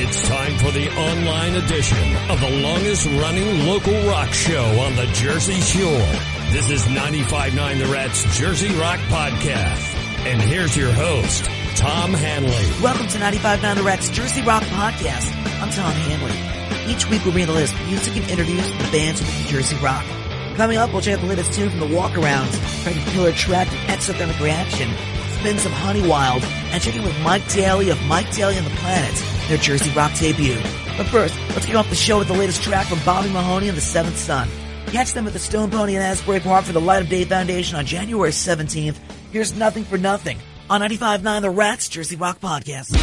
It's time for the online edition of the longest-running local rock show on the Jersey Shore. This is 95.9 The Rat's Jersey Rock Podcast. And here's your host, Tom Hanley. Welcome to 95.9 The Rat's Jersey Rock Podcast. I'm Tom Hanley. Each week we'll bring the latest music and interviews from the bands of New Jersey Rock. Coming up, we'll check out the latest tune from the Walkarounds, trying to killer track and exothermic reaction, spin some Honey Wild, and check in with Mike Daly of Mike Daly and the Planets, their Jersey Rock debut. But first, let's kick off the show with the latest track from Bobby Mahoney and the Seventh Son. Catch them at the Stone Pony in Asbury Park for the Light of Day Foundation on January 17th. Here's Nothing for Nothing on 95.9 The Rat's Jersey Rock Podcast.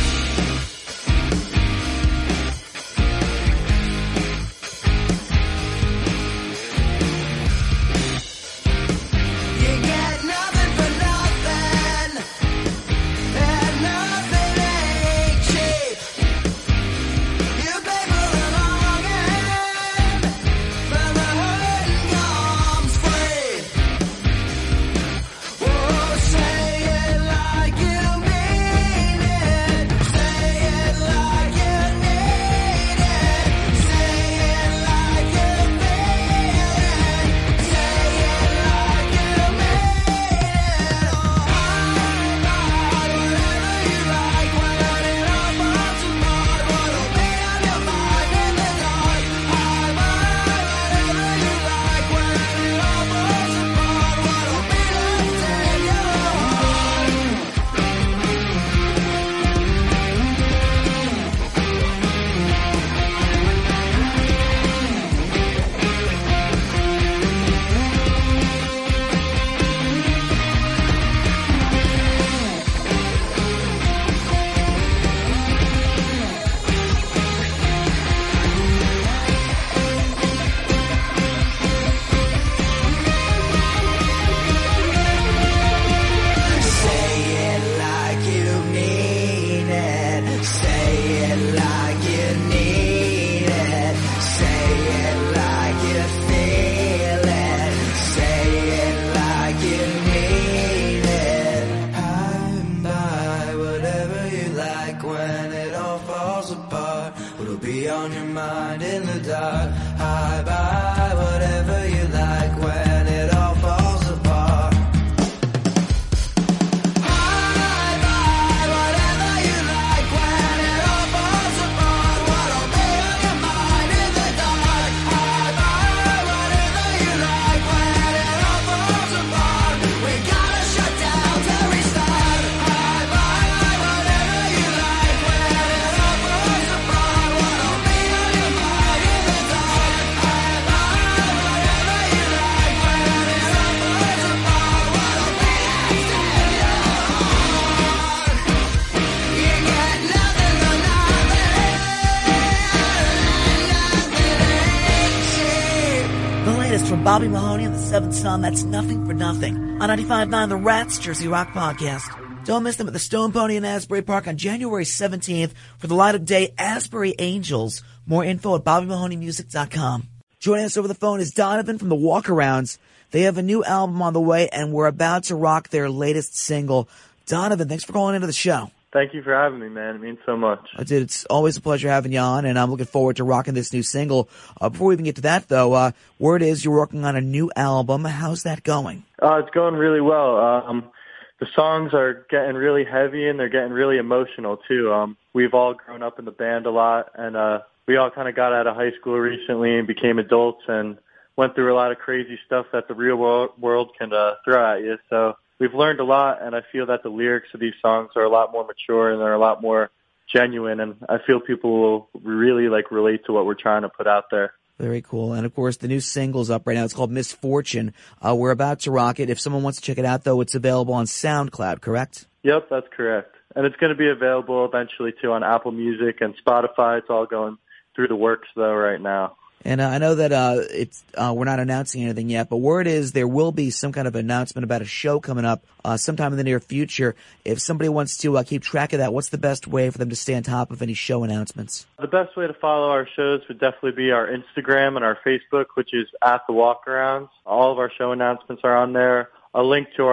From Bobby Mahoney and the Seventh Son, that's Nothing for Nothing on 95.9 The Rat's Jersey Rock Podcast. Don't miss them at the Stone Pony in Asbury Park on January 17th for the Light of Day Asbury Angels. More info at BobbyMahoneyMusic.com. Joining us over the phone is Donovan from the Walkarounds. They have a new album on the way, and we're about to rock their latest single. Donovan, thanks for calling into the show. Thank you for having me, man. It means so much. Dude, it's always a pleasure having you on, and I'm looking forward to rocking this new single. Before we even get to that, though, word is you're working on a new album. How's that going? It's going really well. The songs are getting really heavy, and they're getting really emotional, too. We've all grown up in the band a lot, and we all kind of got out of high school recently and became adults and went through a lot of crazy stuff that the real world can throw at you. So we've learned a lot, and I feel that the lyrics of these songs are a lot more mature and they're a lot more genuine, and I feel people will really relate to what we're trying to put out there. Very cool. And of course, the new single's up right now. It's called Misfortune. We're about to rock it. If someone wants to check it out, though, it's available on SoundCloud, correct? Yep, that's correct. And it's going to be available eventually, too, on Apple Music and Spotify. It's all going through the works, though, right now. And I know that we're not announcing anything yet, but word is there will be some kind of announcement about a show coming up sometime in the near future. If somebody wants to keep track of that, what's the best way for them to stay on top of any show announcements? The best way to follow our shows would definitely be our Instagram and our Facebook, which is @TheWalkarounds. All of our show announcements are on there. A link to our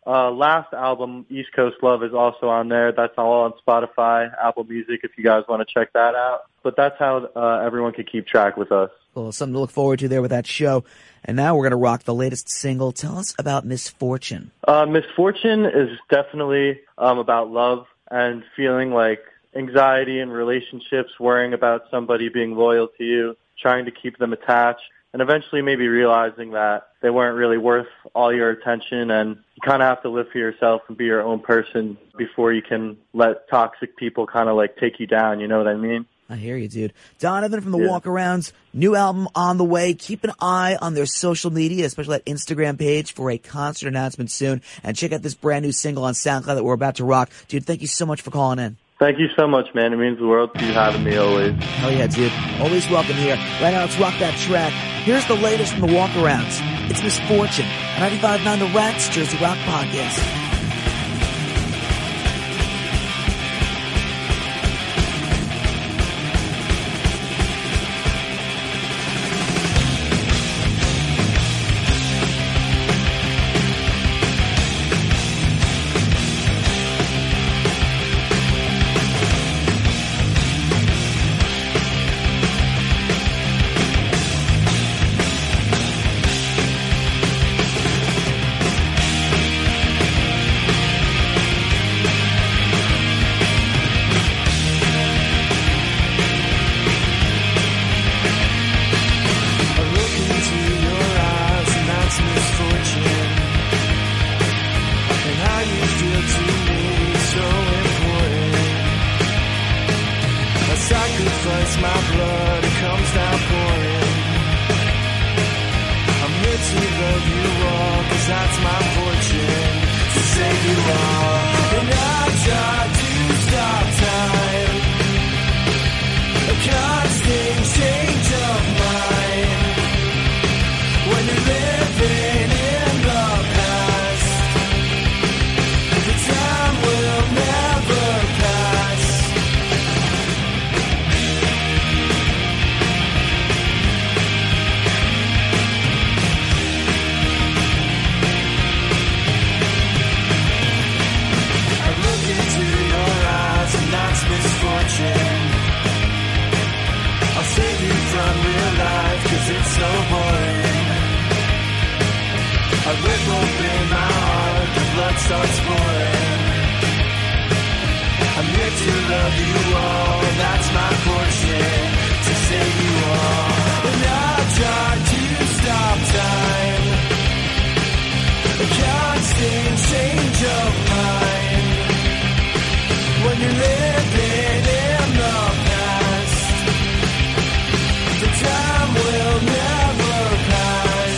last album, East Coast Love, is also on there. That's all on Spotify, Apple Music, if you guys want to check that out. But that's how everyone can keep track with us. Well, something to look forward to there with that show. And now we're going to rock the latest single. Tell us about Misfortune. Misfortune is definitely about love and feeling like anxiety in relationships, worrying about somebody being loyal to you, trying to keep them attached, and eventually maybe realizing that they weren't really worth all your attention, and you kind of have to live for yourself and be your own person before you can let toxic people kind of like take you down, you know what I mean? I hear you, dude. Donovan from the Walkarounds, new album on the way. Keep an eye on their social media, especially that Instagram page for a concert announcement soon. And check out this brand new single on SoundCloud that we're about to rock. Dude, thank you so much for calling in. Thank you so much, man. It means the world to you having me always. Hell yeah, dude. Always welcome here. Right now, let's rock that track. Here's the latest from the Walkarounds. It's Misfortune. 95.9 The Rats, Jersey Rock Podcast. Sacrifice my blood, it comes down pouring. I'm here to love you all, 'cause that's my fortune, to save you all. And I try to stop time, a constant change of mind. When you're living in the past, the time will never pass. Misfortune, I'll save you from real life, 'cause it's so boring. I rip open my heart, the blood starts pouring. I'm here to love you all, that's my fortune, to save you all. And I've tried to stop time, a constant change of mind. When you're living in the past, the time will never pass.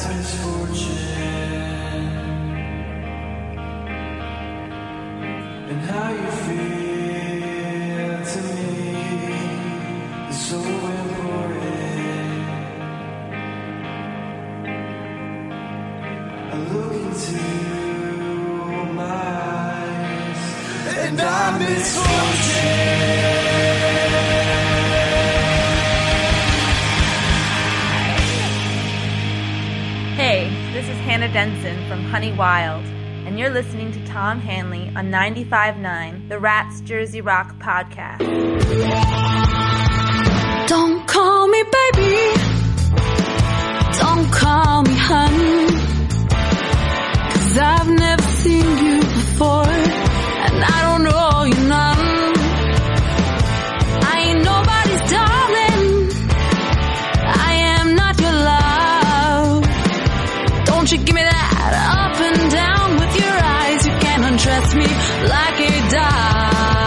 life's misfortune and how you feel to me is so important. I look into my eyes and I'm misfortune. Hey, this is Hannah Denson from Honey Wild, and you're listening to Tom Hanley on 95.9, the Rats Jersey Rock podcast. Don't call me baby, don't call me honey, 'cause I've never seen you before, and I don't know you none. I ain't nobody's darling, I am not your love. Don't you give me that up and down with your eyes, you can't undress me like a dog.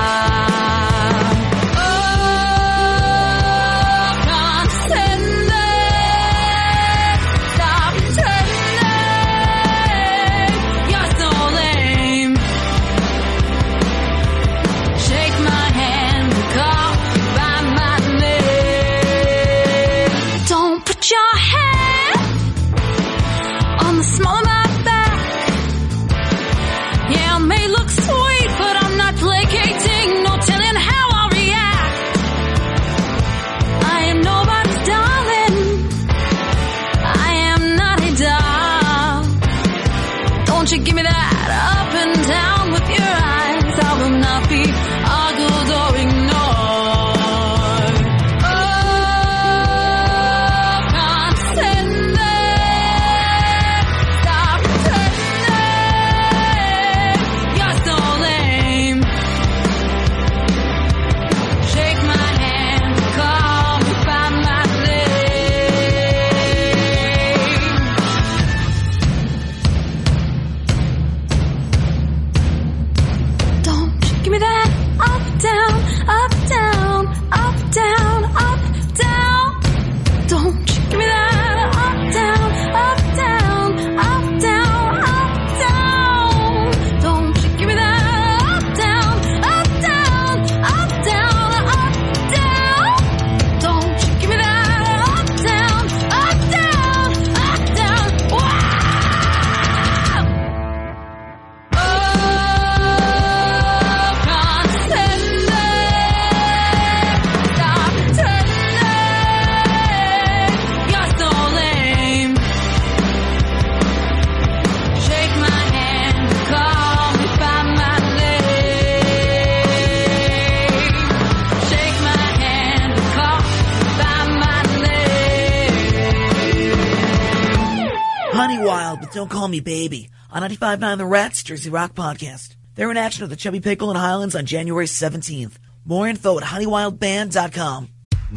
Don't Call Me Baby on 95.9 The Rats Jersey Rock podcast. They're in action at the Chubby Pickle in Highlands on January 17th. More info at honeywildband.com.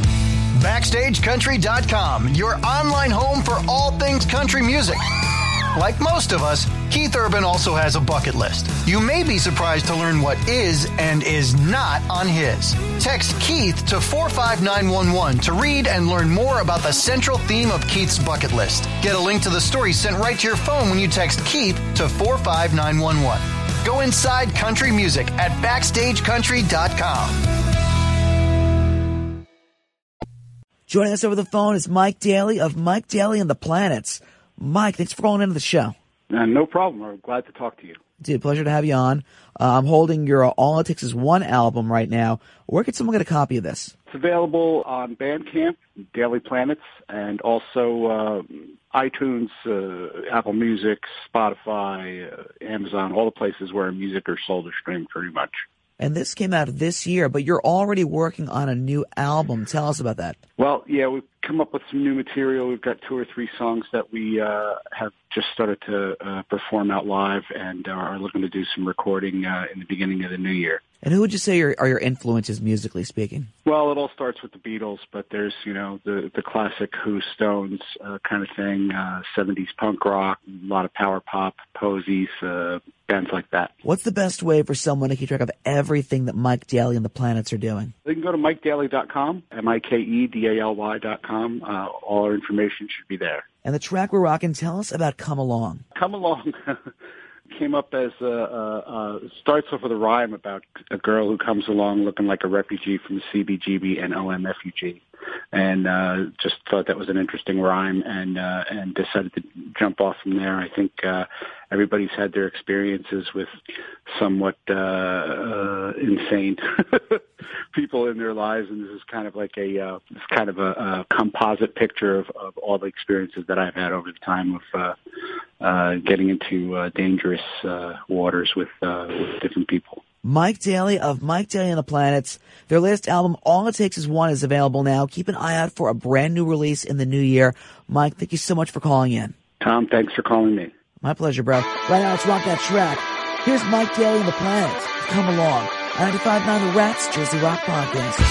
BackstageCountry.com, your online home for all things country music. Like most of us, Keith Urban also has a bucket list. You may be surprised to learn what is and is not on his. Text Keith to 45911 to read and learn more about the central theme of Keith's bucket list. Get a link to the story sent right to your phone when you text Keith to 45911. Go inside country music at BackstageCountry.com. Joining us over the phone is Mike Daly of Mike Daly and the Planets. Mike, thanks for calling into the show. No problem. I'm glad to talk to you. Dude, pleasure to have you on. I'm holding your All It Takes Is One album right now. Where can someone get a copy of this? It's available on Bandcamp, Daily Planets, and also iTunes, Apple Music, Spotify, Amazon, all the places where music are sold or streamed pretty much. And this came out this year, but you're already working on a new album. Tell us about that. Well, yeah, we've come up with some new material. We've got 2 or 3 songs that we have just started to perform out live and are looking to do some recording in the beginning of the new year. And who would you say are your influences, musically speaking? Well, it all starts with the Beatles, but there's, the classic Who, Stones kind of thing, 70s punk rock, a lot of power pop, Posies, bands like that. What's the best way for someone to keep track of everything that Mike Daly and the Planets are doing? They can go to MikeDaly.com, MikeDaly.com. All our information should be there. And the track we're rocking, tell us about Come Along. Come Along came up as starts off with a rhyme about a girl who comes along looking like a refugee from the CBGB and OMFUG. And just thought that was an interesting rhyme and decided to jump off from there. I think everybody's had their experiences with somewhat insane people in their lives, and this is kind of like a composite picture of all the experiences that I've had over the time of getting into dangerous waters with different people. Mike Daly of Mike Daly and the Planets. Their latest album, All It Takes Is One, is available now. Keep an eye out for a brand new release in the new year. Mike, thank you so much for calling in. Tom, thanks for calling me. My pleasure, bro. Right now, let's rock that track. Here's Mike Daly and the Planets. Come along. 95.9 The Rats, Jersey Rock Podcast.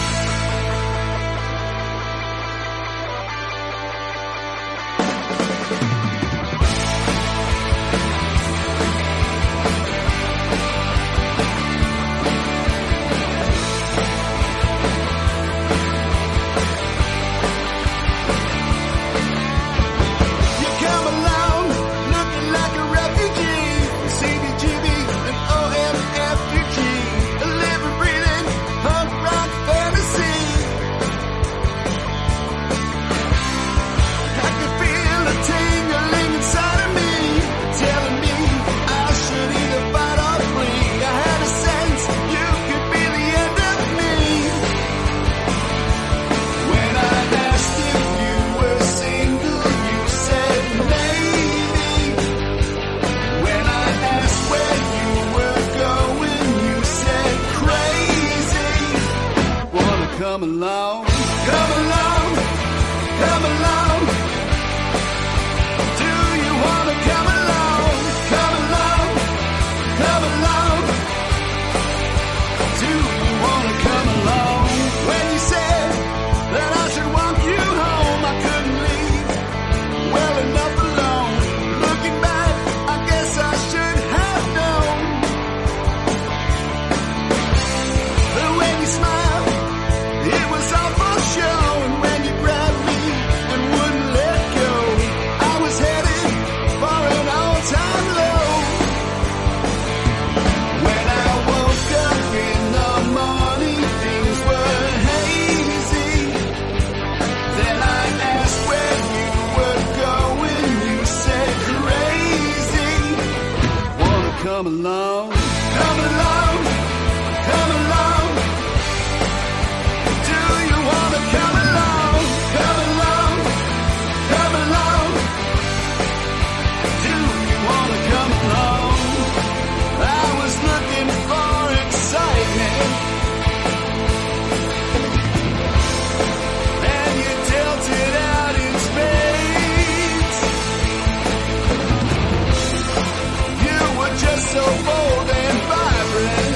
Come along, come along, come along. Do you want to come along? Come along, come along. Do you want to come along? When you said that I should walk you home, I couldn't leave well enough alone. Looking back, I guess I should have known. But when you smiled, it was all for show, and when you grabbed me and wouldn't let go, I was headed for an all-time low. When I woke up in the morning, things were hazy. Then I asked where you were going, you said crazy. Wanna come along? Come along, come along. Do you wanna come along? Come along, come along. Do you wanna come along? I was looking for excitement, and you dealt it out in spades. You were just so bold and vibrant.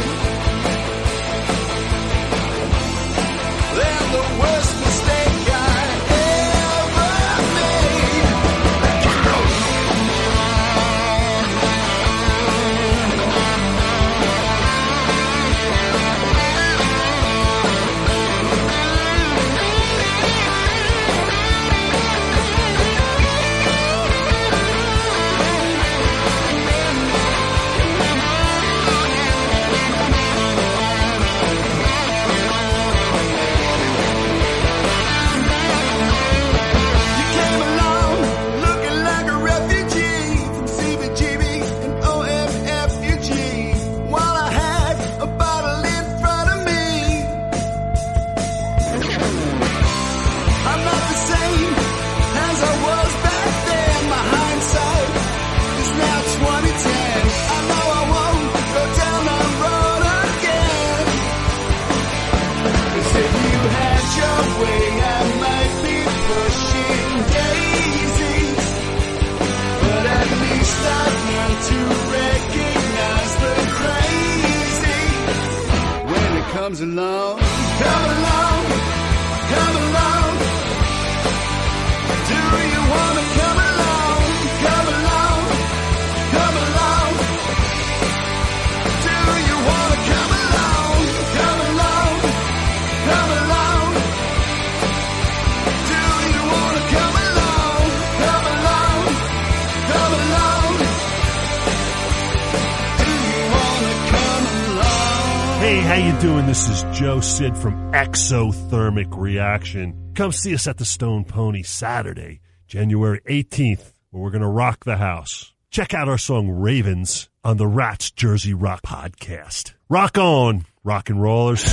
They're the worst mistake I ever made. You came along looking like a refugee from CBGB and OMFUG, while I had a bottle in front of me. I'm not the same as I was back then. My hindsight is now 2010. I know I won't go down that road again. 'Cause if you had your way, I might be pushing daisies. But at least I've learned to recognize the crazy when it comes along. Come along, come along. Do you want to come along? Come along, come along. How you doing? This is Joe Sid from Exothermic Reaction. Come see us at the Stone Pony Saturday, January 18th, where we're going to rock the house. Check out our song Ravens on the Rats Jersey Rock podcast. Rock on, rock and rollers.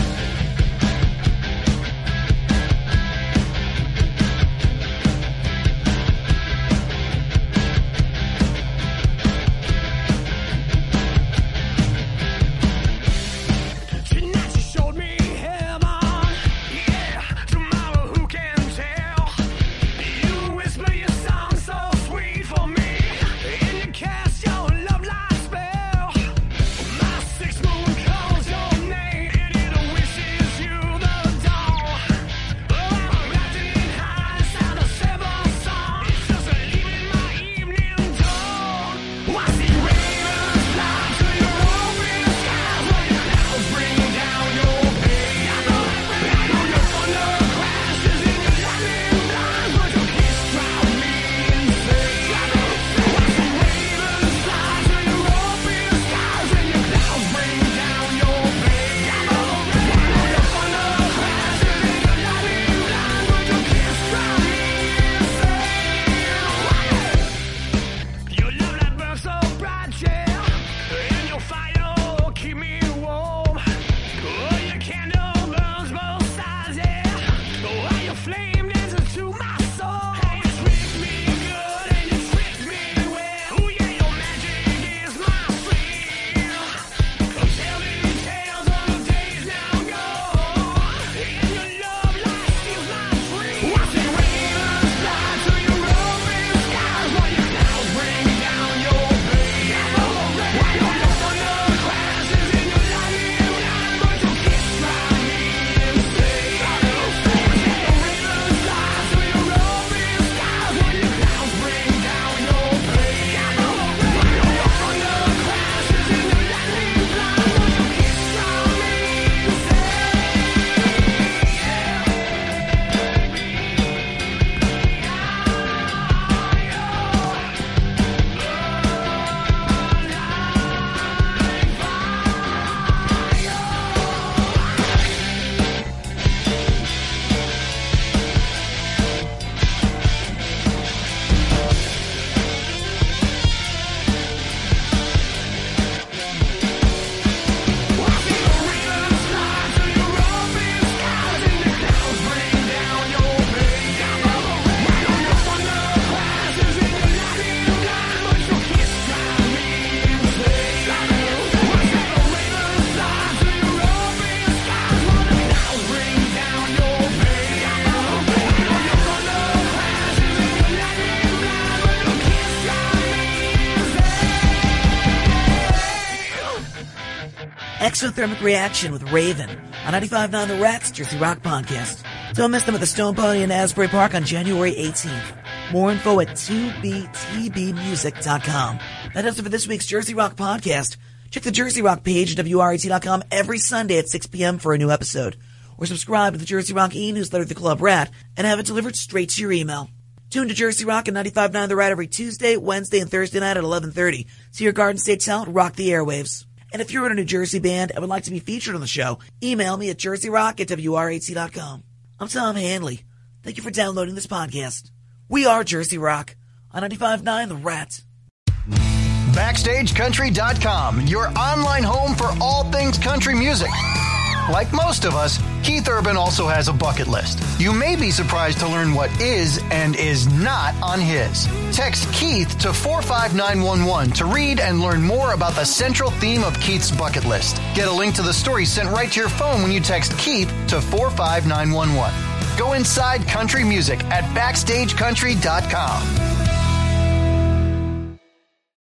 Exothermic Reaction with Raven on 95.9 The Rats Jersey Rock Podcast. Don't miss them at the Stone Pony in Asbury Park on January 18th. More info at 2btbmusic.com. That does it for this week's Jersey Rock Podcast. Check the Jersey Rock page at WRAT.com every Sunday at 6 p.m. for a new episode. Or subscribe to the Jersey Rock e-newsletter, The Club Rat, and have it delivered straight to your email. Tune to Jersey Rock and 95.9 The Rat every Tuesday, Wednesday, and Thursday night at 11:30. See your Garden State talent rock the airwaves. And if you're in a New Jersey band and would like to be featured on the show, email me at jerseyrock@wrat.com. I'm Tom Hanley. Thank you for downloading this podcast. We are Jersey Rock on 95.9 The Rat. BackstageCountry.com, your online home for all things country music. Like most of us, Keith Urban also has a bucket list. You may be surprised to learn what is and is not on his. Text Keith to 45911 to read and learn more about the central theme of Keith's bucket list. Get a link to the story sent right to your phone when you text Keith to 45911. Go inside country music at BackstageCountry.com.